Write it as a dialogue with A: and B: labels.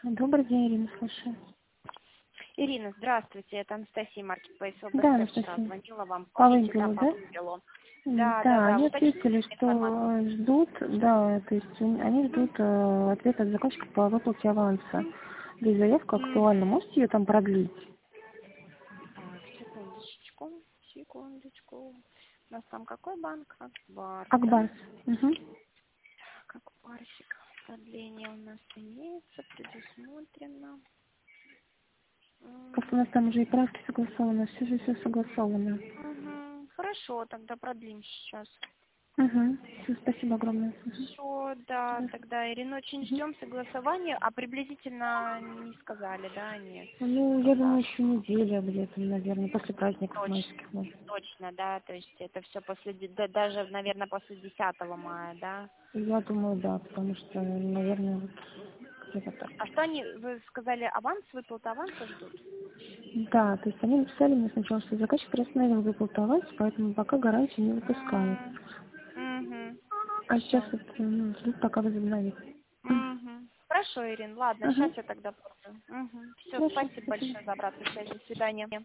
A: Добрый день, Ирина, слушаю.
B: Ирина, здравствуйте, это Анастасия Маркетплейс ОБС.
A: Да,
B: Я вчера
A: Анастасия.
B: звонила вам,
A: По
B: помните, да,
A: вымпелу,
B: по
A: да?
B: вымпелу?
A: Да,
B: Да,
A: они
B: уточните
A: ответили,
B: информацию.
A: что ждут, да, то есть они ждут ответа от заказчика по выплате аванса. Здесь заявка актуальна, можете ее там продлить?
B: Так, секундочку. У нас там какой банк? Акбар, да?
A: Акбарс. Угу.
B: Как парсик. Продление у нас имеется, предусмотрено.
A: Просто у нас там уже и правки согласованы, все согласовано.
B: Хорошо, тогда продлим сейчас.
A: Угу. Все, спасибо огромное.
B: Все, да, тогда, Ирина, очень
A: Мгм.
B: ждем согласования, а приблизительно не сказали, да, нет?
A: Ну, я думаю, еще неделя где-то, наверное, после праздников
B: Точно,
A: майских, может.
B: точно, да, то есть это все после, даже, наверное, после 10 мая, да?
A: Я думаю, да, потому что, наверное, вот где-то так.
B: А что они, вы сказали, аванс, выплата аванса ждут?
A: Да, то есть они написали мне сначала, что заказчик приостановил выплату аванса, поэтому пока гарантию не выпускает. А сейчас
B: Все.
A: вот ждут, пока возобновит.
B: Хорошо, Ирин, ладно, сейчас
A: Ага,
B: я тогда буду. Все,
A: хорошо,
B: спасибо
A: спасибо.
B: большое за обратную связь, до свидания.